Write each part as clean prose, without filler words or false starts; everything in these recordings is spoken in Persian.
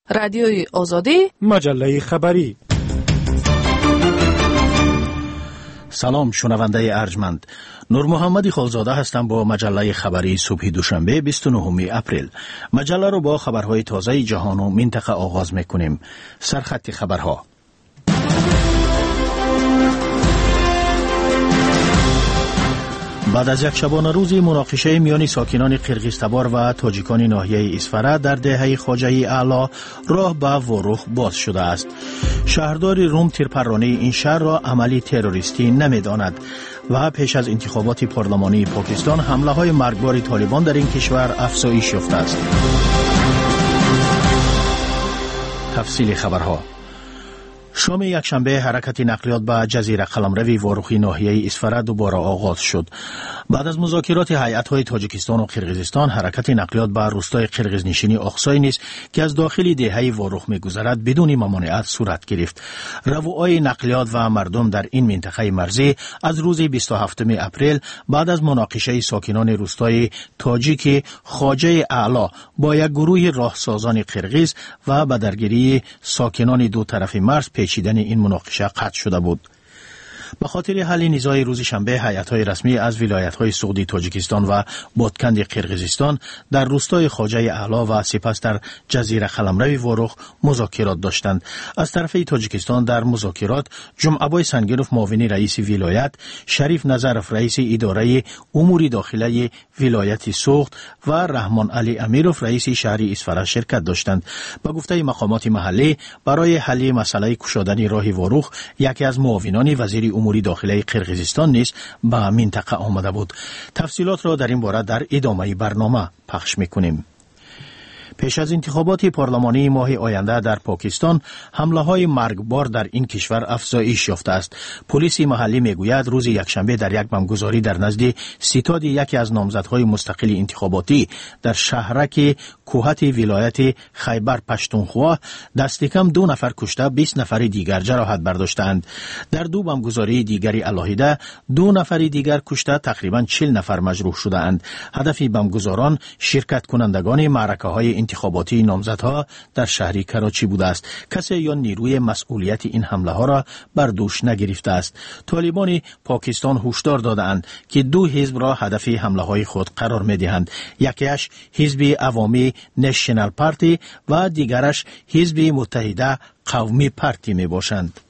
رادیوی آزادی، مجله خبری. سلام شنونده ارجمند، نور محمدی خالزاده هستم با مجله خبری صبح دوشنبه 29 اپریل. مجله رو با خبرهای تازه جهان و منطقه آغاز میکنیم. سرخط خبرها. بعد از یک شبانه روزی مناقشه میان ساکنان قرقیزتبار و تاجیکان ناحیه اسفره در دهه خواجه اعلی راه به وروخ باز شده است. شهردار روم تیرپرانی این شهر را عملی تروریستی نمی‌داند و پیش از انتخابات پارلمانی پاکستان حمله های مرگبار طالبان در این کشور افزایش یافته است. تفصیل خبرها. شام یکشنبه حرکت نقلیات به جزیره قلمروی وروخی ناحیه اسفره دوباره آغاز شد. بعد از مذاکرات هیئت‌های تاجیکستان و قرقیزستان، حرکت نقلیات به روستای قرقیزنشینی اقصای نیز که از داخل دهه وروخ می‌گذرد بدون ممانعت صورت گرفت. روای نقلیات و مردم در این منطقه مرزی از روز 27 اپریل بعد از مناقشه ساکنان روستای تاجیک خواجه اعلی با یک گروه راهسازان قرقیز و به درگیری ساکنان دو طرف مرز پیچیدن این مناقشه قطع شده بود. به خاطر حل نزاع روز شنبه، هیئت‌های رسمی از ولایت‌های سعودی تاجیکستان و بادکند قرقیزستان در روستای خواجه اعلی و سپس در جزیره قلمروی وروخ مذاکرات داشتند. از طرف تاجیکستان در مذاکرات جمعه‌بای سنگینوف معاون رئیس ولایت، شریف نظرف رئیس اداره امور داخلی ولایت سوخت و رحمان علی امیروف رئیس شهر اسفره شرکت داشتند. به گفته مقامات محلی، برای حل مسئله کشادن راه وروخ یکی از معاونان وزیر امور داخلی قرقیزستان نیز به منطقه آمده بود. تفصیلات را در این باره در ادامه برنامه پخش میکنیم. پیش از انتخابات پارلمانی ماه آینده در پاکستان، حمله های مرگبار در این کشور افزایش یافته است. پلیس محلی میگوید روز یکشنبه در یک بمبگذاری در نزد ستاد یکی از نامزدهای مستقل انتخاباتی در شهرک کوهت ولایت خیبر پشتونخوا دست کم 2 نفر کشته 20 نفر دیگر جراحت برداشتند. در 2 بمبگذاری دیگری علاهیده 2 نفر دیگر کشته تقریبا 40 نفر مجروح شدند. هدف بمبگذاران شرکت کنندگان معرکه‌های انتخاباتی نامزدها در شهر کراچی بوده است. کسی یا نیروی مسئولیت این حمله ها را بر دوش نگرفته است. طالبان پاکستان هشدار دادند که 2 حزب را هدف حمله های خود قرار می دهند. یکیش حزب عوامی نشنال پارتی و دیگرش حزب متحده قومی پارتی می باشند.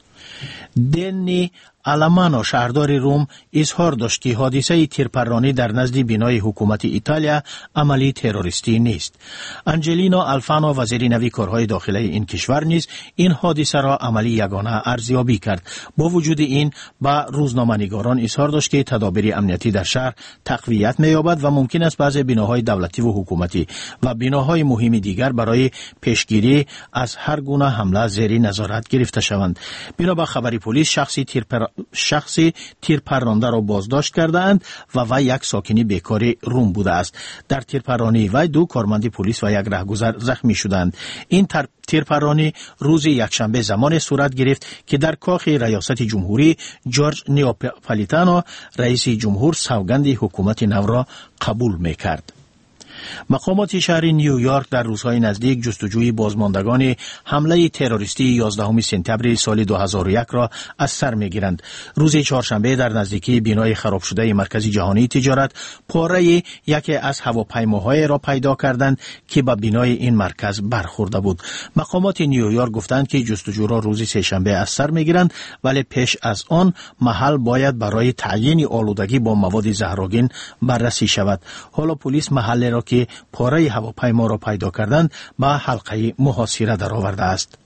دنی آلمانو شهردار روم اظهار داشت که حادثه تیرپرانی در نزد بنای حکومت ایتالیا عملی تروریستی نیست. انجلینا آلفانو وزیر نوی کارهای داخلی این کشور نیز این حادثه را عملی یگانه ارزیابی کرد. با وجود این با روزنامه‌نگاران اظهار داشت که تدابیر امنیتی در شهر تقویت می‌یابد و ممکن است بعضی بناهای دولتی و حکومتی و بناهای مهم دیگر برای پیشگیری از هر گونه حمله زیر نظارت گرفته شوند. بنابر خبری پلیس شخصی تیرپراننده را بازداشت کردند و وی یک ساکنی بیکاری روم بوده است. در تیرپرانی وی 2 کارمند پلیس و یک رهگذر زخمی شدند. این تیرپرانی روز یکشنبه زمان صورت گرفت که در کاخ ریاست جمهوری جورج نیاپولیتانو رئیس جمهور سوگند حکومت نو را قبول می‌کرد. مقامات شهر نیویورک در روزهای نزدیک جستجوی بازماندگان حمله تروریستی 11 سپتامبر سال 2001 را از سر می‌گیرند. روز چهارشنبه در نزدیکی بنای خراب شده مرکز جهانی تجارت پاره یکی از هواپیماهای را پیدا کردند که به بنای این مرکز برخورده بود. مقامات نیویورک گفتند که جستجو را روز سه‌شنبه از سر می‌گیرند، ولی پیش از آن محل باید برای تعیین آلودگی با مواد زهرآگین بررسی شود. حالا پلیس محل را که پاره هواپیما را پیدا کردند به حلقه محاصره درآورده است.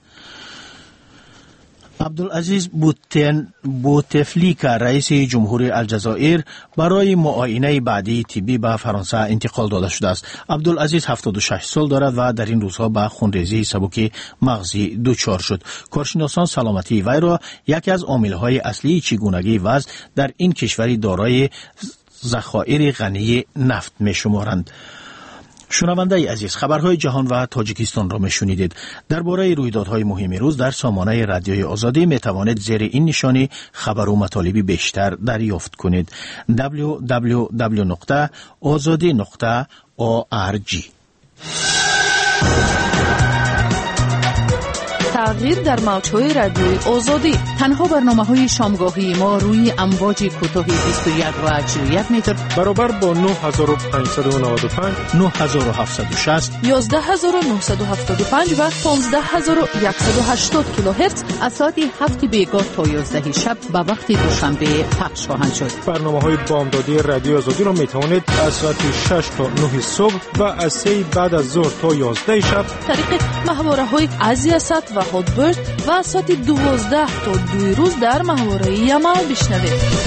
عبدالعزیز بوتفلیکا رئیس جمهور الجزایر برای معاینه بعدی طبی به فرانسه انتقال داده شده است. عبدالعزیز 76 سال دارد و در این روزها به خونریزی سبک مغزی دچار شد. کارشناسان سلامتی وی را یکی از عامل‌های اصلی چگونگی وضع در این کشوری دارای ذخایر غنی نفت می‌شمارند. شنونده عزیز، خبرهای جهان و تاجیکستان را میشنیدید. درباره رویدادهای مهم روز در سامانه رادیوی آزادی می توانید زیر این نشانی خبر و مطالب بیشتر دریافت کنید. www.azadi.org. تغییر در موج‌های رادیوی آزادی. تنها برنامه‌های شامگاهی ما روی امواج کوتاه 21 و 41 متر برابر با 9595 9760 11975 و 15180 کیلوهرتز از ساعت 7 بیگاه تا 11 شب به وقت دوشنبه پخش خواهند شد. برنامه‌های بامدادی رادیو آزادی را می‌توانید از ساعت 6 تا 9 صبح و از 3 بعد از ظهر تا 11 شب طریق محوره‌های ازیاست و هاتبرد و از ساعت 12 تا 2 روز در محوره یمن بشنوید.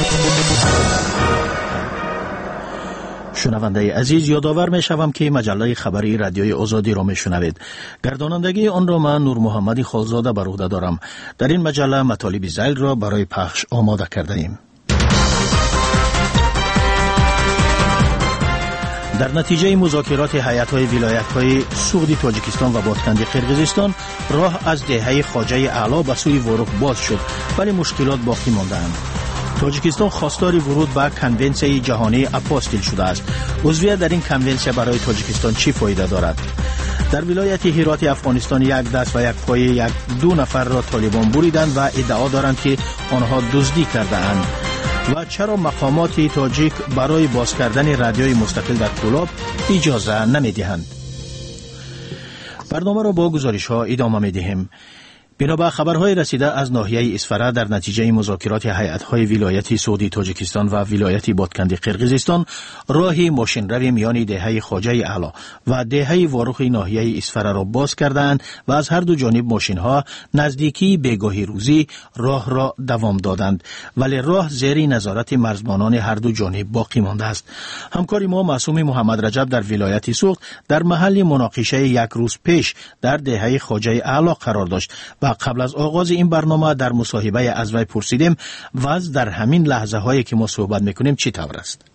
شنونده عزیز، یادآور می‌شوم که مجله خبری رادیوی آزادی را می‌شنوید. گردانندگی آن را من نور محمدی خالزاده بر عهده دارم. در این مجله مطالب ذیل را برای پخش آماده کرده‌ایم. در نتیجه مذاکرات هیئت‌های ولایت‌های سوغدی تاجیکستان و بادکنی قرقیزستان، راه از دهه خواجه اعلی به سوی وروخ باز شد، ولی مشکلات باقی مانده‌اند. تاجیکستان خواستار ورود به کنونسیون جهانی اپاستیل شده است. عضویت در این کنونسیون برای تاجیکستان چی فایده دارد؟ در ولایت هرات افغانستان یک دست و یک پای دو نفر را طالبان بریدند و ادعا دارند که آنها دزدی کرده اند. و چرا مقامات تاجیک برای باز کردن رادیوی مستقل در کولاب اجازه نمی‌دهند؟ برنامه را با گزارش‌ها ادامه می‌دهیم. بنابر خبرهای رسیده از ناحیه اسفره، در نتیجه مذاکرات هیئت‌های ولایت سوغدی تاجیکستان و ولایت بادکنی قرقیزستان، راهی ماشین روی میان دهه خواجه اعلی و دهه واروخ ناحیه اسفره را باز کردند و از هر دو جانب ماشین‌ها نزدیکی بیگاهی روزی راه را دوام دادند، ولی راه زیر نظارت مرزبانان هر دو جانب باقی مانده است. همکار ما معصوم محمد رجب در ولایت سوغد در محل مناقشه یک روز پیش در دهه خواجه اعلی قرار داشت و قبل از آغاز این برنامه در مصاحبه از وی پرسیدیم وضع در همین لحظه هایی که ما صحبت میکنیم چی طور است؟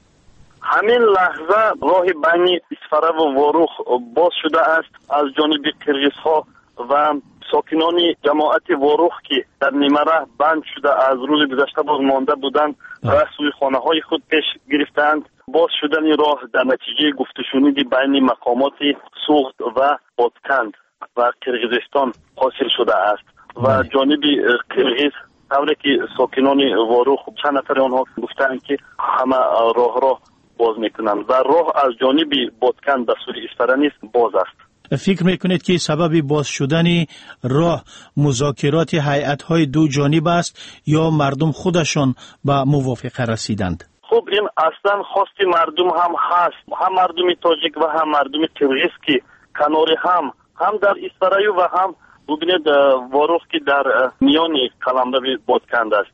همین لحظه راه بین اسفره و واروخ باز شده است از جانب قرقیزها و ساکنان جماعت واروخ که در نیمره بند شده از روز گذشته باز مانده بودند و سوی خانه های خود پیش گرفتند. باز شدن راه در نتیجه گفتشنید بین مقامات سوغد و بادکند و قرقیزستان حاصل شده است و جانب قرقیز طوری که ساکنان واروخ چند نفر آنها گفتند که همه راه را باز میکنند و راه از جانب بادکند به سوی اسفره نیز باز است. فکر میکنید که سبب باز شدن راه مذاکرات هیئت‌های دو جانب است یا مردم خودشان به موافقه رسیدند؟ خب این اصلا خواست مردم هم هست، هم مردم تاجیک و هم مردم قرقیز که کنار هم در اسفره و هم ببینید واروخ که در میان قلمرو بادکند است.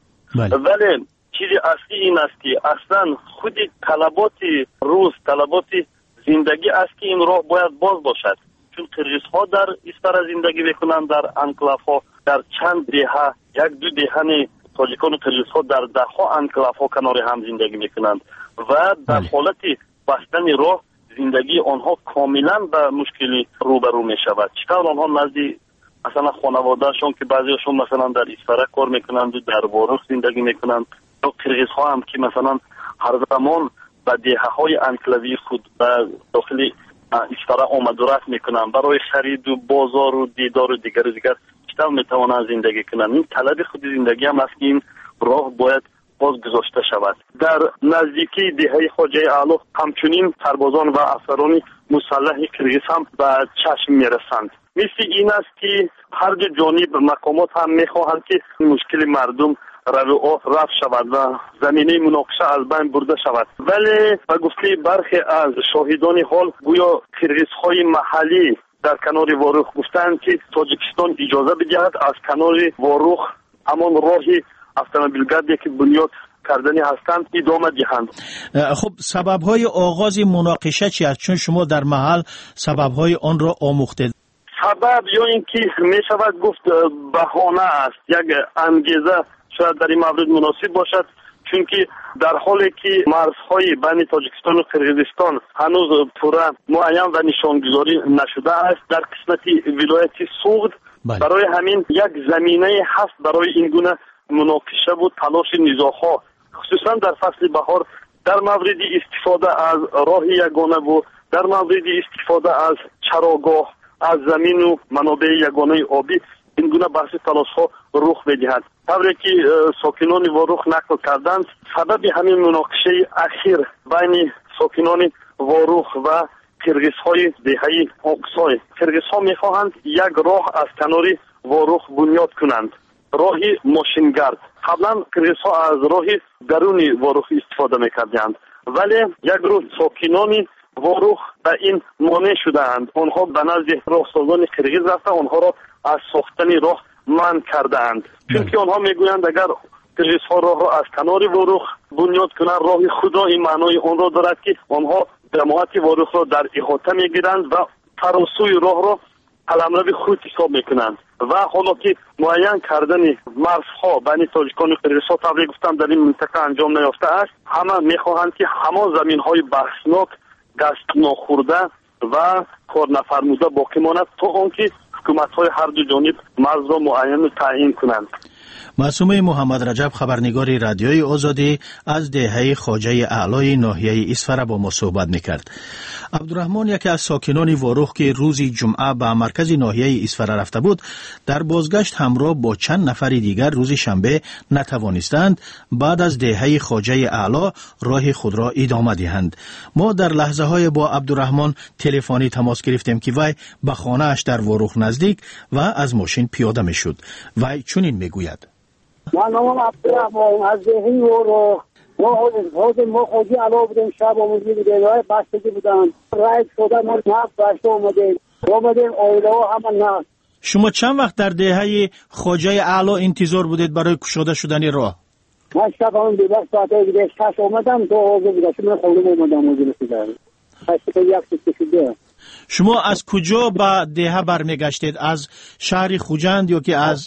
ولی چیزی اصلی این است که اصلا خود طلبات روز، طلبات زندگی است که این راه باید باز باشد، چون قرقیزها در اسفره زندگی میکنند، در انکلاف ها در چند دهه، یک دو دهه تاجیکان و قرقیزها در ده ها انکلاف ها کنار هم زندگی میکنند و در حالت بستن راه زندگی آنها کاملا به مشکلی روبرو می شود. چطور آنها نزدی مثلا خانوادهشون که بعضیشون مثلا در اسفره کار میکنند و در واروخ زندگی میکنند، یا قرقیزها هم که مثلا هر زمان به دهه های انکلاوی خود به داخل اسفره آمد و رفت میکنند برای خرید و بازار و دیدار و دیگر چطور میتوانند زندگی کنند. این طلب خود زندگی هم است که این راه باید باز گذاشته شود. در نزدیکی دهه خواجه اعلی همچنین سربازان و افسران مسلح قرقیز هم به چشم میرسند. مثل این است که هر دو جانب مقامات هم میخواهند که مشکل مردم رفع شود و زمینه مناقشه از بین برده شود، ولی به گفته برخی از شاهدان حال گویا قرقیزهای محلی در کنار واروخ گفتند که تاجیکستان اجازه بدهد از کنار واروخ همان راهی اتومبیلگردی که بنیاد کردنی هستند ادامه دهند. خب سبب‌های آغاز مناقشه چی است؟ چون شما در محل سبب‌های آن را آموخته. سبب یا اینکه می شود گفت بهانه است، یک انگیزه شاید در این مورد مناسب باشد، چون که در حالی که مرزهای بین تاجیکستان و قرقیزستان هنوز پورا معین و نشانگذاری نشده است در قسمت ولایت سوغد، برای همین یک زمینه هست برای این گونه مناقشه و تلاش نزاع‌ها، خصوصا در فصل بهار، در مورد استفاده از راه یگانه و در مورد استفاده از چراگاه، از زمین و منابع یگانه آبی. این گونه بحث تلاش‌ها رخ بدهد. طوری که ساکنان واروخ نقل کردند، سبب همین مناقشه اخیر بین ساکنان واروخ و قرغیزهای دهه اقصای. قرغیزها میخواهند یک راه از کنار واروخ بنیاد کنند، راهی ماشینگرد. قبلا قرغیزها از راه درون واروخ استفاده میکردند، ولی یک روز ساکنان واروخ به این مانع شدند. آنها به نزد راهسازان قرغیز رفتند، آنها را از ساختن راه منع کردند، چون که آنها میگویند اگر قرغیزها راه را از کنار واروخ بنیاد کنند، راه خدا این معنای آن را دارد که آنها جماعت واروخ را در احاطه میگیرند و تراسوی راه را قلمرو خود حساب میکنند و حالا که معین کردن مرزها بین تاجیکان و قرغیزها طبعا گفتم در این منطقه انجام نیافته است، همه میخواهند که همه زمینهای بحثناک گشت ناخورده و کار نفرموده باقی ماند تا آنکه حکومت‌های هر دو جانب مرز را معین تعیین کنند. معصومه محمد رجب، خبرنگار رادیوی آزادی، از دهه خواجه اعلای ناحیه اسفره با ما صحبت میکرد. عبدالرحمن، یکی از ساکنان واروخ که روزی جمعه به مرکز ناحیه اسفره رفته بود، در بازگشت همراه با چند نفر دیگر روز شنبه نتوانستند بعد از دهه خواجه اعلا راه خود را ادامه دهند. ما در لحظه های با عبدالرحمن تلفنی تماس گرفتیم که وی به خانه اش در واروخ نزدیک و از ماشین پیاده میشد. وی چنین میگوید: من نام عبدالرحمن از دهه واروخ. ما خودی علا بودیم، شب آموزی بودیم، رای بستگی بودن، رای شده ما نفت بسته آمدیم آیده ها همه نفت. شما چند وقت در دهه خواجه اعلا انتظار بودید برای کشاده شدن راه؟ من شب همون بیبه ساعته بیده شش آمدم، دو آزه بوده من خودم آمدم موزیل سیدن شما از کجا به دهه برمیگشتید؟ از شهر خوجند یا که از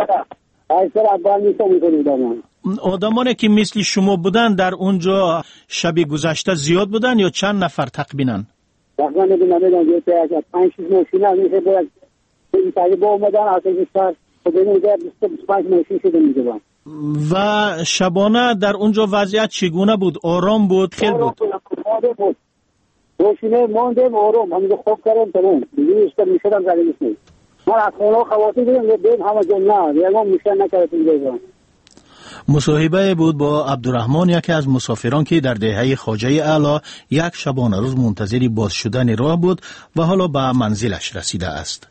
آدمانی که مثل شما بودن در اونجا شب گذشته زیاد بودن یا چند نفر تقریبا؟ تقریبا نمیدونم 5-6 ماشین میشه باید این طریق اومدن از این شهر خودمون 25 ماشین شده میگم. و شبانه در اونجا وضعیت چگونه بود؟ آرام بود؟ خیلی بود؟ ماشینه ماندیم آرام، همین خوب کردم تمام دیگه است میشدم زلیش نیست. ما از خونه خواهی دیدیم یه دیم همه جا نه یه ما میشه نکردیم دیگه. مصاحبه بود با عبدالرحمن، یکی از مسافران که در دهه خواجه اعلا یک شبانه روز منتظر باز شدن راه بود و حالا به منزلش رسیده است.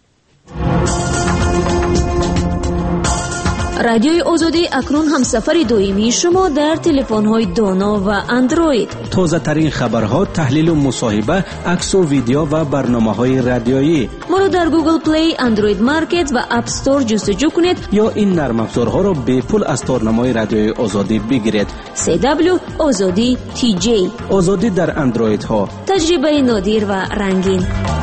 رادیوی آزادی اکنون هم سفر دائمی شما در تلفن‌های دانا و اندروید. تازه ترین خبرها، تحلیل و مصاحبه، عکس و ویدیو و برنامه‌های رادیویی. ما رو در گوگل پلی، اندروید مارکت و اپ استور جستجو کنید یا این نرم افزارها را به پول از تارنمای رادیوی آزادی بگیرید. CW آزادی TJ. آزادی در اندروید ها. تجربه نادر و رنگین.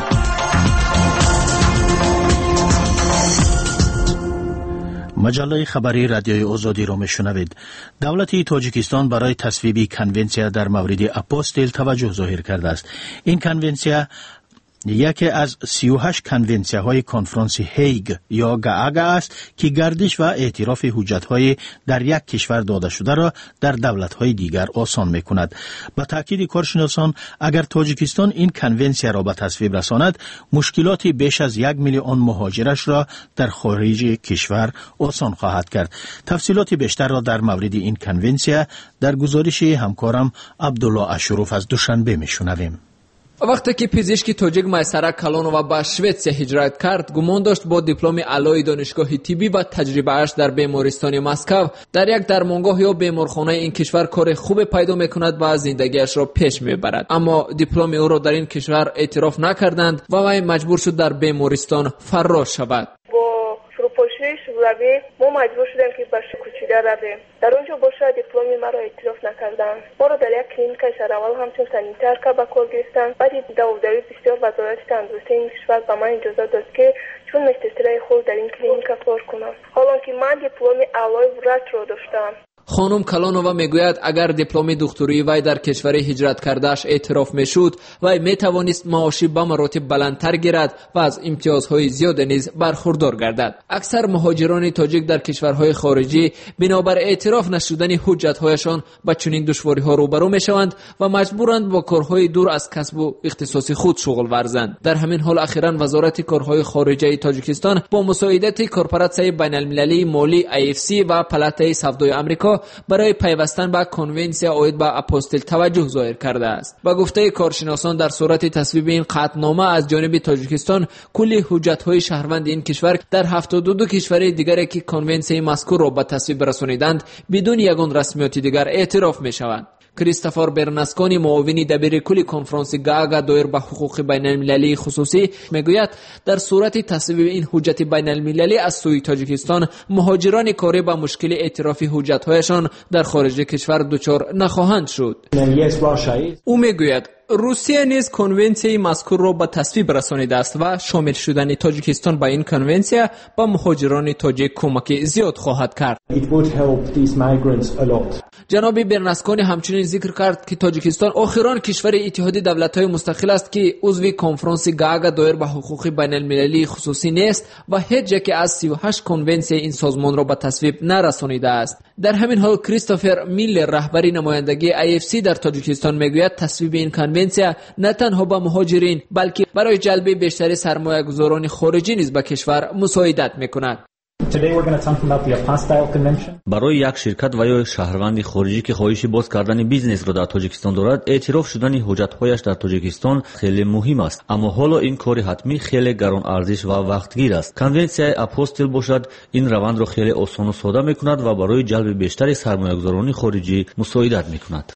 مجله خبری رادیوی آزادی را میشنوید. دولت تاجیکستان برای تصویب کنونسیا در مورد اپوستل توجه ظاهر کرده است. این کنونسیا یکی از 38 کنونسیاهای کنفرانس هیگ یا گاگا است که گردش و اعتراف حجت‌های در یک کشور داده شده را در دولت‌های دیگر آسان می‌کند. با تاکید کارشناسان، اگر تاجیکستان این کنونسیا را به تصویب رساند، مشکلات بیش از 1 میلیون مهاجرش را در خارج کشور آسان خواهد کرد. تفصیلات بیشتر را در مورد این کنونسیا در گزارش همکارم عبدالله اشروف از دوشنبه می‌شنویم. وقتی که پزشک تاجیک میسره کلانووا به شویتسیا هجرت کرد، گمان داشت با دیپلم علای دانشگاه طبی و تجربه‌اش در بیمارستان مسکو در یک درمانگاه یا بیمارخانه این کشور کار خوب پیدا میکند و زندگیش را پیش میبرد. اما دیپلم او را در این کشور اعتراف نکردند و وی مجبور شد در بیمارستان فرار شود. ما مجبور شدیم که به کوچیده رویم. در اونجا باشه دیپلم مرا اعتراف نکردن. ما را در یک کلینیک شهرول همچون سانیتر که به کار گرفتن. بعد داوداری بسیار وزارت تندرستی این کشور به من اجازه داد که چون مسترای خود در این کلینیک کار کنم. حالا که من دیپلم اعلای رد را داشتم. خانم کلانووا میگوید اگر دیپلم دکتری وی در کشور هجرت کردهش اعتراف میشد وی میتوانست معاشی به مراتب بلندتر گیرد و از امتیازهای زیاد نیز برخوردار گردد. اکثر مهاجران تاجیک در کشورهای خارجی بنابر اعتراف نشدن حجت‌هایشان با چنین دشواری‌ها روبرو میشوند و مجبورند با کارهای دور از کسب و اختصاص خود شغل ورزند. در همین حال اخیراً وزارت کارهای خارجه تاجیکستان با مساعدت کورپوراسیون بین‌المللی مالی IFC و پالاتای سودای آمریکا برای پیوستن به کنونسیا عاید به اپوستل توجه ظاهر کرده است. با گفته کارشناسان در صورت تصویب این قطعنامه از جانب تاجیکستان کلی حجت‌های شهروند این کشور در 72 کشور دیگر که کنونسیون مذکور را به تصویب رسانیدند بدون یگان رسمیت دیگر اعتراف می‌شوند. کریستوفر برناسکونی معاون دبیر کل کنفرانس گاگا دایر به حقوق بین المللی خصوصی میگوید در صورت تصویب این حجت بین المللی از سوی تاجیکستان مهاجران کاری با مشکل اعتراف حجت‌هایشان در خارج کشور دچار نخواهند شد. او میگوید روسیه نیز کنونسیون مذکور را به تصویب رسانیده است و شامل شدن تاجیکستان به این کنونسیون به مهاجران تاجیک کمک زیاد خواهد کرد. جناب برناسکونی همچنین ذکر کرد که تاجیکستان آخرین کشور اتحادیه دولت‌های مستقل است که عضو کنفرانس گاگا دایر به حقوق بین المللی خصوصی نیست و هیچ یک از 38 کنونسیون این سازمان را به تصویب نرسانیده است. در همین حال کریستوفر میلر رهبری نمایندگی IFC در تاجیکستان میگوید تصویب این کنونسیون نه تنها با مهاجرین بلکه برای جلب بیشتر سرمایه‌گذاران خارجی نیز به کشور مساعدت میکند. برای یک شرکت و یا شهروند خارجی که خواهش باز کردن بیزنس را در تاجیکستان دارد اعتراف شدن حجت‌هایش در تاجیکستان خیلی مهم است، اما حالا این کار حتمی خیلی گران ارزش و وقتگیر است. کنونسیون اپوستل باشد این روند را خیلی آسان و ساده میکند و برای جلب بیشتر سرمایه‌گذاران خارجی مساعدت میکند.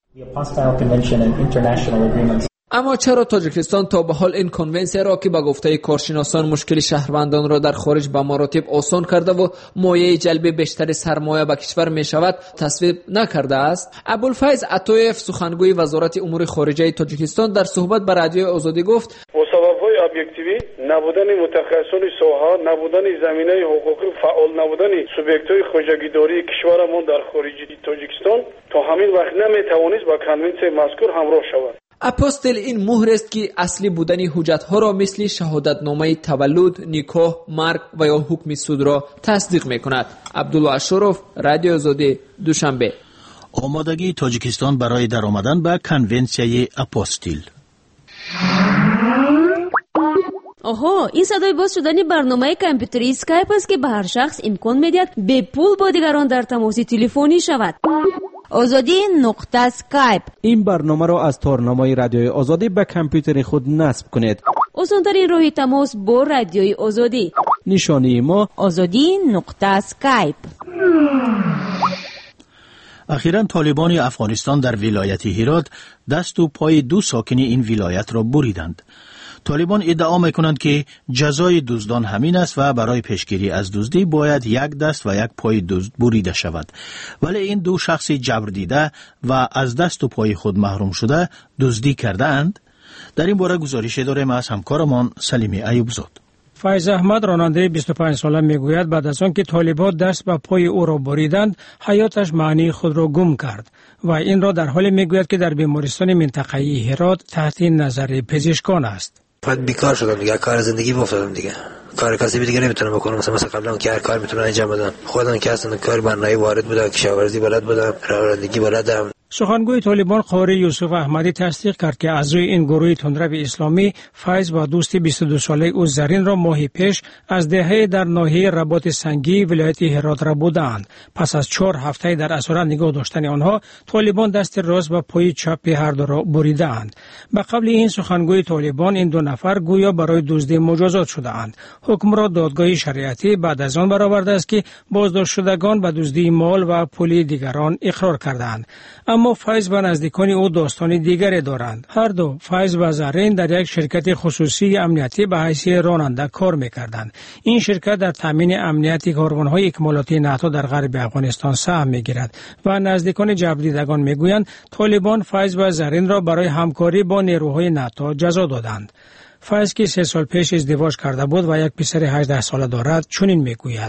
اما چرا تاجیکستان تا به حال این کنونسیون را که به گفته کارشناسان مشکل شهروندان را در خارج به مراتب آسان کرده و مایه جلب بیشتر سرمایه به کشور می شود تصویب نکرده است؟ ابوالفیض عطایف سخنگوی وزارت امور خارجه تاجیکستان در صحبت با رادیو آزادی گفت مسابقه‌های ابجکتیوی، نبودن متخصصان ساحه، نبودن زمینه حقوقی فعال، نبودن سوبیکت‌های خوجگیداری کشورمان در خارج تاجیکستان تا همین وقت نمیتوانست با کنونسیون مذکور همراه شود. اپوستل این مهر است که اصلی بودن حجت‌ها را مثل شهادتنامه تولد، نکاح، مرگ و یا حکم سود را تصدیق می‌کند. عبدالله اشرف، رادیو آزادی، دوشنبه. آمادگی تاجیکستان برای درآمدن به کنونسیون اپوستل. آها، این صدای باز شدن برنامه کامپیوتری اسکایپ است که به هر شخص امکان می‌دهد به پول با دیگران در تماس تلفنی شود. azadi.skype. این برنامه را از تارنمای رادیوی آزادی به کامپیوتر خود نصب کنید. آسان‌ترین راه تماس با رادیوی آزادی. نشانی ما azadi.skype. اخیراً طالبان افغانستان در ولایت هرات دست و پای 2 ساکن این ولایت را بریدند. طالبان ادعا میکنند که جزای دزدان همین است و برای پیشگیری از دزدی باید 1 دست و 1 پای دزد بریده شود. ولی این 2 شخص جبر دیده و از دست و پای خود محروم شده دزدی کردند. در این باره گزارش داریم از همکارمان سلیم ایوبزاد. فیض احمد راننده 25 ساله میگوید بعد از آن که طالبان دست به پای او را بریدند حیاتش معنی خود را گم کرد و این را در حالی میگوید که در بیمارستان منطقه‌ای هرات تحت نظر پزشکان است. فقط بیکار شدم دیگه، کار زندگی افتادم دیگه، کار کسبی دیگه نمیتونم بکنم. مثلا قبلا که هر کار میتونم انجام بدم، خودم که اصلا کار برنامه‌ای وارد بودم، کشاورزی بلد بودم، رانندگی بلدم. سخنگوی طالبان قاری یوسف احمدی تصدیق کرد که اعضای این گروه تندرو اسلامی فیض و دوست 22 ساله او زرین را ماهی پیش از دهه در ناحیه رباط سنگی ولایت هرات را بودند. پس از 4 هفته در اسارت نگاه داشتن آنها طالبان دست راست و پای چپ هر دو را بریدند. به قبل این سخنگوی طالبان این 2 نفر گویا برای دزدی مجازات شدهاند. حکم را دادگاه شریعتی بعد از آن برآورده است که بازداشت شدگان به دزدی مال و پول دیگران اقرار کردند. اما فیض و نزدیکان او داستانی دیگری دارند. هر دو، فیض و زرین، در یک شرکت خصوصی امنیتی به حیث راننده کار می‌کردند. این شرکت در تامین امنیتی کاروان‌های اکمالاتی ناتو در غرب افغانستان سهم می‌گیرد و نزدیکان جبردیدگان می‌گویند طالبان فیض و زرین را برای همکاری با نیروهای ناتو جزا دادند. فیض که 3 سال پیش ازدواج کرده بود و یک پسر 18 ساله دارد چنین می‌گوید: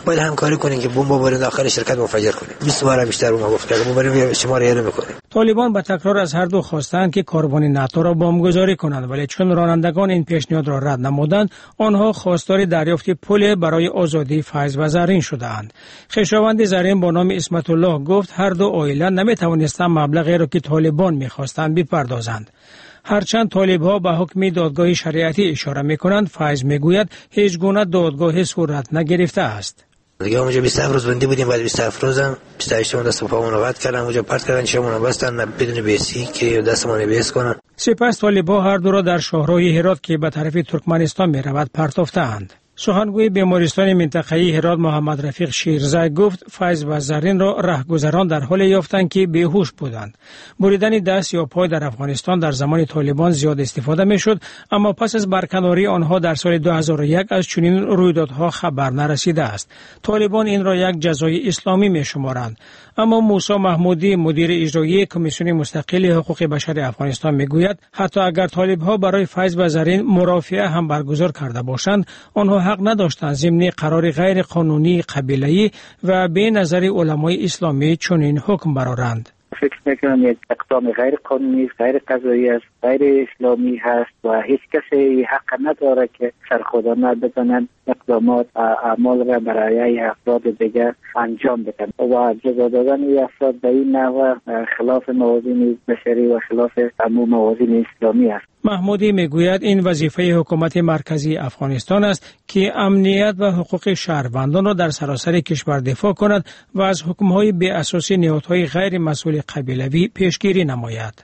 باید همکاری کنیم که بمب ببریم داخل شرکت منفجر کنیم. 20 بار بیشتر ما گفت که بمب شما رو نمی‌کنیم. طالبان به تکرار از هر دو خواستند که کاروان ناتو را بمبگذاری کنند، ولی چون رانندگان این پیشنهاد را رد نمودند، آنها خواستار دریافت پول برای آزادی فیض و زرین شدند. خویشاوند زرین با نام اسمت الله گفت هر دو عائله نمی‌توانستند مبلغی را که طالبان می‌خواستند بپردازند. هرچند طالب‌ها به حکم دادگاه شریعتی اشاره می‌کنند، فیض می‌گوید هیچ گونه دادگاه صورت نگرفته است. دیگه اونجا 27 روز بندی بودیم، بعد 27 روزم 28 دست و پامون رو قطع کردن، اونجا پرت کردن، شمون بستن بدون بیسی که دستمون بیس کنن. سپس طالب‌ها هر دو را در شهرهای هرات که به طرف ترکمنستان می‌رود پرتافتند. سخنگوی بیمارستان منطقه‌ای هرات محمد رفیق شیرزای گفت فیض و زرین را رهگذران در حال یافتند که بیهوش بودند. بریدن دست یا پای در افغانستان در زمان طالبان زیاد استفاده می‌شد، اما پس از برکناری آنها در سال 2001 از چنین رویدادها خبر نرسیده است. طالبان این را یک جزای اسلامی می‌شمارند. اما موسی محمودی مدیر اجرایی کمیسیون مستقل حقوق بشر افغانستان می‌گوید حتی اگر طالب‌ها برای فیض و زرین مرافعه هم برگزار کرده باشند، آنها حق نداشتند ضمن قرار غیر قانونی قبیله‌ای و به نظر علمای اسلامی چنین حکم برآورند. فکر میکنم یک اقدام غیر قانونی، غیر قضایی است، غیر اسلامی هست و هیچ کسی حق نداره که سرخودانه بزنند اقدامات اعمال را برای افراد دیگر انجام بدن و جزا دادن این افراد به این نحو خلاف موازین بشری و خلاف عموم موازین اسلامی است. محمودی میگوید این وظیفه حکومت مرکزی افغانستان است که امنیت و حقوق شهروندان را در سراسر کشور دفاع کند و از حکم‌های بی اساسی نهادهای غیر مسئول قبیلوی پیشگیری نماید.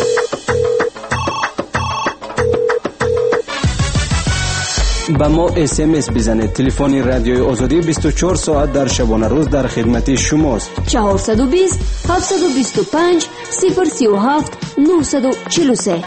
با ما SMS بزنید. تلفن رادیوی آزادی 24 ساعت در شبانه روز در خدمت شماست. 420 725 037 943.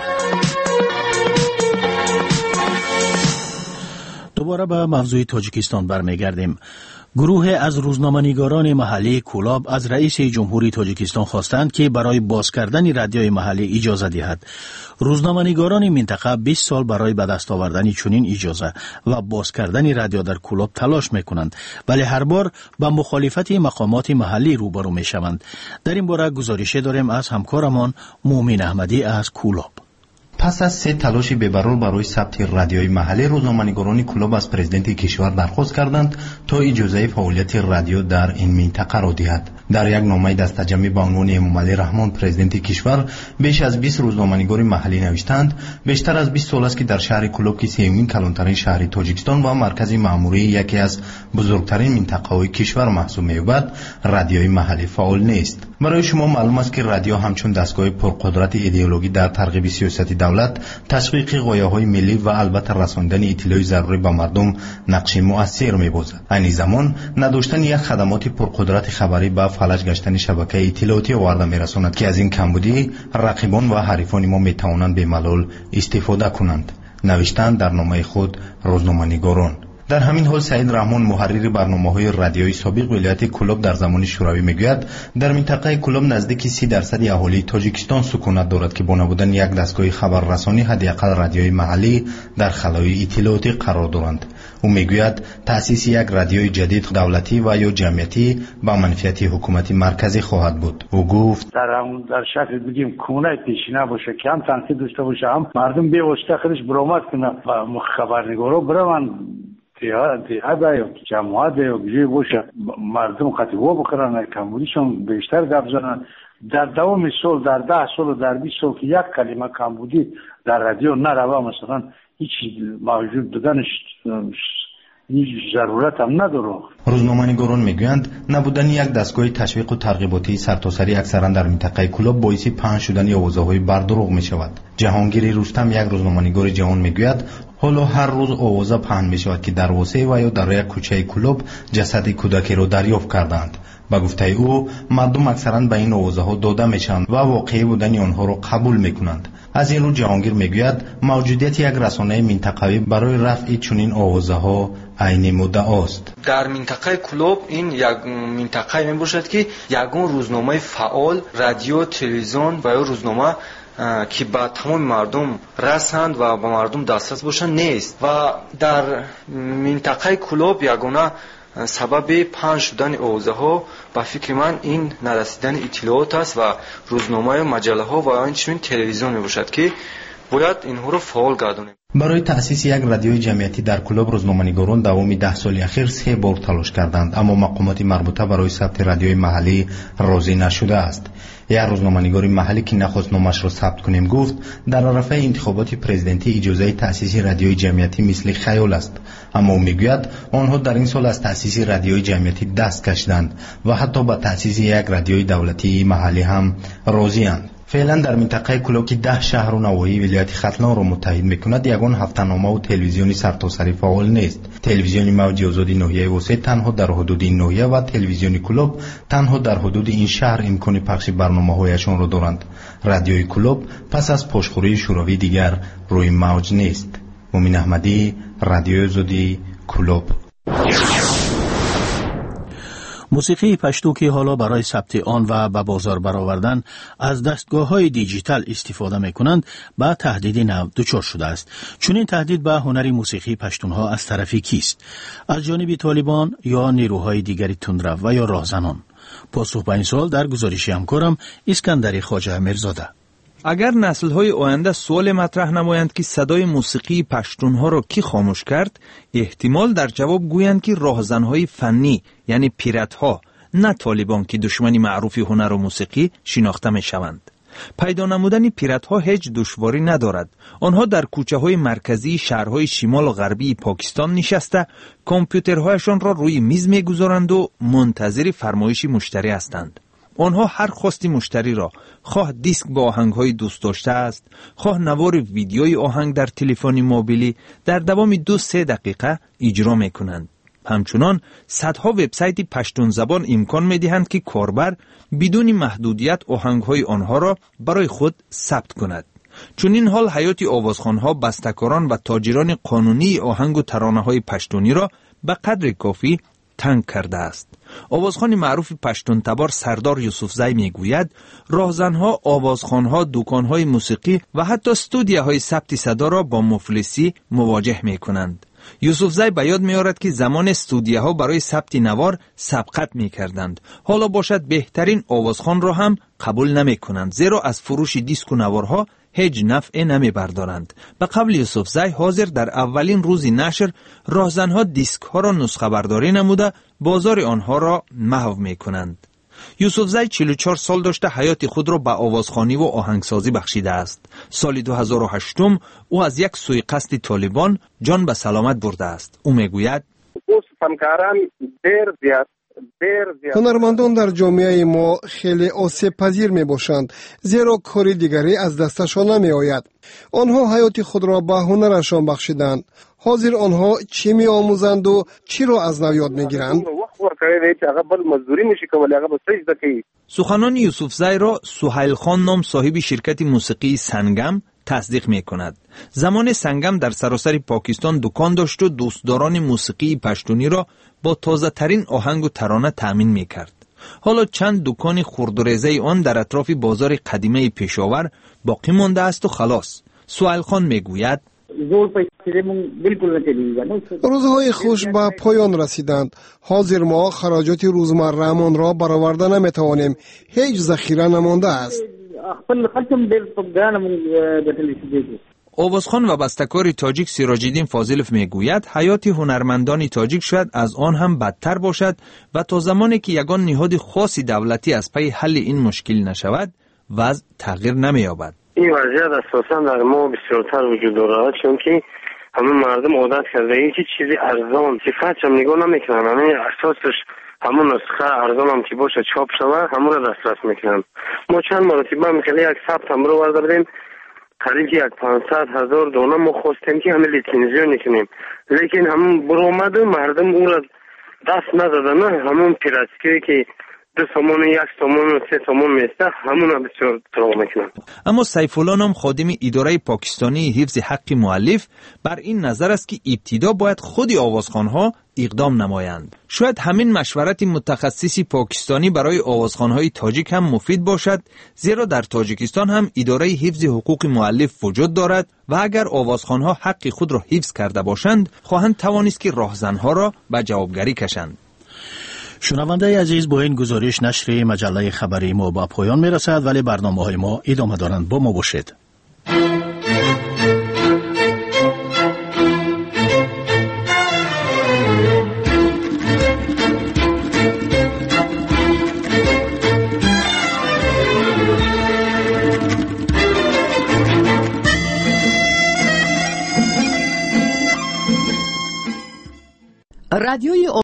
دوباره به موضوع تاجیکستان برمیگردیم. گروه از روزنامه‌نگاران محلی کولاب از رئیس جمهوری تاجیکستان خواستند که برای باز کردن رادیوی محلی اجازه دهد. روزنامه‌نگاران منطقه 20 سال برای به دست آوردن چنین اجازه و باز کردن رادیو در کولاب تلاش می‌کنند، ولی هر بار با مخالفت مقامات محلی روبرو می‌شوند. در این باره گزارشی داریم از همکارمان مومن احمدی از کولاب. پس از 3 تلاش بی‌برول برای ثبت رادیوی محلی، روزنامه‌نگاران کلوب از پرزیدنت کشور درخواست کردند تا اجازه فعالیت رادیو در این منطقه را دهد. در یک نامه دستجمعی با عنوان امامعلی رحمان پرزیدنت کشور بیش از 20 روزنامه‌نگار محلی نوشتند بیشتر از 20 سال است که در شهر کلوب که سومین کلانترین شهر تاجیکستان و مرکز مأموری یکی از بزرگترین منطقه‌های کشور محسوب می‌یابد، رادیوی محلی فعال نیست. برای شما معلوم است که رادیو همچون دستگاه پرقدرت ایدئولوژی در ترغیب سیاست دولت، تشویق غایه‌های ملی و البته رساندن اطلاع ضروری به مردم نقش مؤثر می‌بازد. این زمان نداشتن یک خدمات پرقدرت خبری به فلج گشتن شبکه اطلاعاتی آورده می‌رساند که از این کمبودی رقیبان و حریفان ما می‌توانند به ملال استفاده کنند، نوشتند در نامه خود روزنامه‌نگاران. در همین حال سعید رحمان محرر برنامه‌های رادیویی سابق ولایت کلوب در زمان شوروی میگوید در منطقه کلوب نزدیک 30% اهالی تاجیکستان سکونت دارد که با نبودن یک دستگاه خبررسانی حداقل رادیوی محلی در خلای اطلاعاتی قرار دارند. او میگوید تأسیس یک رادیوی جدید دولتی و یا جمعیتی با منفعت حکومت مرکزی خواهد بود. او گفت در شکل بگیم کونه پیشینه باشه که هم تنقید داشته باشه، هم مردم به واسطه خودش برآمد کنه و خبرنگارا برون دیگه یا جماعت یا گجوی باشه مردم خطیبا بکنن کمبودیشون بیشتر گپ زنن. در دوام سال، در 10 سال و در 20 سال که یک کلمه کمبودی در رادیو نروه مثلا هیچ موجود بودنش هیچ ضرورت هم نداره. روزنامه‌نگاران میگویند نبودن یک دستگاه تشویق و ترغیباتی سرتاسری اکثرا در منطقه کلوب باعث پنهان شدن آوازهای بردروغ می شود. جهانگیر رستم یک روزنامه‌نگار جوان میگوید حالا هر روز آوازه پهن می شود که در واسه و یا در یک کوچه کلوب جسد کودکی را دریافت کردند. با گفته او مردم اکثرا به این آوازه ها داده میشن و واقعی بودن آنها را قبول میکنند. از این رو جهانگیر میگوید موجودیت یک رسانه منطقوی برای رفع چنین آوازه ها عین مدعا است. در منطقه کلوب این یک منطقه می باشد که یگان روزنامه فعال، رادیو، تلویزیون و یا روزنامه که با تمام مردم رسند و با مردم دسترس باشند نیست و در منطقه کلوب یگانه سبب پنج شدن اوضاع ها به فکر من این نرسیدن اطلاعات است و روزنامه و مجله ها و همچنین تلویزیون می باشد که باید اینها رو فعال گردانیم. برای تأسیس یک رادیوی جمعیتی در کلوب روزنامه‌نگاران دوام 10 سال اخیر 3 بار تلاش کردند، اما مقامات مربوطه برای ثبت رادیوی محلی راضی نشده است. یک روزنامه‌نگار محلی که نخواست نامش را ثبت کنیم گفت در عرفه انتخابات پرزیدنتی اجازه تأسیس رادیوی جمعیتی مثل خیال است، اما او میگوید آنها در این سال از تأسیس رادیوی جمعیتی دست کشیدند و حتی به تأسیس یک رادیوی دولتی محلی هم راضی‌اند. فعلا در منطقه کلوب که 10 شهر و نواحی ولایت ختلان را متحد میکند یگان هفته‌نامه و تلویزیونی سرتاسری فعال نیست. تلویزیون موج آزادی ناحیه وسط تنها در حدود این ناحیه و تلویزیون کلوب تنها در حدود این شهر امکان پخش برنامه‌هایشان را دارند. رادیوی کلوب پس از پشتخوری شوروی دیگر روی موج نیست. مومن احمدی، رادیو آزادی کلوب. موسیقی پشتو که حالا برای ثبت آن و به بازار برآوردن از دستگاه‌های دیجیتال استفاده می‌کنند با تهدید نو دچار شده است. چون این تهدید به هنر موسیقی پشتونها از طرف کیست؟ از جانب طالبان یا نیروهای دیگری تندرو و یا راهزنان؟ پاسخ به این سوال در گزارش همکارم اسکندر خواجه میرزاده. اگر نسل‌های آینده سوال مطرح نمایند که صدای موسیقی پشتونها را کی خاموش کرد، احتمال در جواب گویند که راهزن‌های فنی یعنی پیرت‌ها، نه طالبان که دشمنی معروف هنر و موسیقی شناخته می‌شوند. پیدا نمودن پیرت‌ها هیچ دشواری ندارد. آنها در کوچه‌های مرکزی شهرهای شمال و غربی پاکستان نشسته، کامپیوترهایشان را روی میز می‌گذارند و منتظر فرمایش مشتری هستند. آنها هر خواست مشتری را، خواه دیسک با آهنگ‌های دوست داشته است، خواه نوار ویدیوی آهنگ در تلفن موبیلی، در دوام 2-3 دقیقه اجرا می‌کنند. همچنان صدها وبسایت پشتون زبان امکان می‌دهند که کاربر بدون محدودیت آهنگ‌های آنها را برای خود ثبت کند. چون این حال حیات آوازخوان‌ها، بسته‌کاران و تاجران قانونی آهنگ و ترانه‌های پشتونی را به قدر کافی تنگ کرده است. آوازخوان معروف پشتون تبار سردار یوسفزی میگوید راهزنها، آوازخوانها، دکانهای موسیقی و حتی استودیوهای ثبت صدا را با مفلسی مواجه میکنند. یوسفزی به یاد میآورد که زمان استودیوها برای ثبت نوار سبقت میکردند. حالا باشد بهترین آوازخوان را هم قبول نمیکنند، زیرا از فروش دیسک و نوارها هیچ نفع نمی بردارند. به قول یوسفزی حاضر در اولین روز نشر راهزنها دیسک ها را نسخه برداری نموده بازار آنها را محو می کنند. یوسفزی 44 سال داشته حیات خود را به آوازخوانی و آهنگسازی بخشیده است. سال 2008 او از یک سوءقصد طالبان جان به سلامت برده است. او میگوید هنرمندان در جامعه ما خیلی آسیب پذیر می باشند، زیرا کاری دیگری از دستشان نمی آید. آنها حیات خود را به هنرشان بخشیدند. حاضر آنها چی می آموزند و چی را از نو یاد می گیرند؟ سخنان یوسفزی را سهیل خان نام صاحب شرکت موسیقی سنگم تصدیق می کند. زمان سنگم در سراسر پاکستان دکان داشت و دوستداران موسیقی پشتونی را با تازه ترین آهنگ و ترانه تأمین می کرد. حالا چند دکان خردریزه آن در اطراف بازار قدیمه پشاور باقی مانده است و خلاص. سهیل خان می گوید روزهای خوش به پایان رسیدند. حاضر ما خراجات روزمره‌مان را برآورده نمیتوانیم. هیچ ذخیره نمانده است. آوازخوان و بسته‌کار تاجیک سیراج‌الدین فاضلوف میگوید حیات هنرمندان تاجیک شاید از آن هم بدتر باشد و تا زمانی که یگان نهاد خاصی دولتی از پی حل این مشکل نشود وضع تغییر نمی‌یابد. این وضعیت اساساً در ما بسیارتر وجود دارد، چون که همه مردم عادت کرده این که چیزی ارزان صفت هم نگاه نمیکنن، همه اساسش همون نسخه ارزان هم که باشه چاپ شوه همون را دسترس میکنن. ما چند مرتبه میکنه یک ثبت هم رو ورده بدیم قریب 500,000 دانه ما خواستیم که همه لیتنزیون کنیم، لیکن همون برآمد مردم او را دست ندادن. همون پیراتیکی که 2 سومون 1 سومون و 3 سومون میسته همون بسیار تراغ میکنن. اما سیفالله نام خادم اداره پاکستانی حفظ حق مؤلف بر این نظر است که ابتدا باید خود آوازخوان‌ها اقدام نمایند. شاید همین مشورت متخصصی پاکستانی برای آوازخوان‌های تاجیک هم مفید باشد، زیرا در تاجیکستان هم اداره حفظ حقوق مؤلف وجود دارد و اگر آوازخوان‌ها حق خود را حفظ کرده باشند خواهند توانست که راهزن‌ها را به جوابگری کشند. شنونده عزیز، با این گزارش نشر مجله خبری ما با پایان میرسد، ولی برنامه‌های ما ادامه دارند. با ما باشید. رادیوی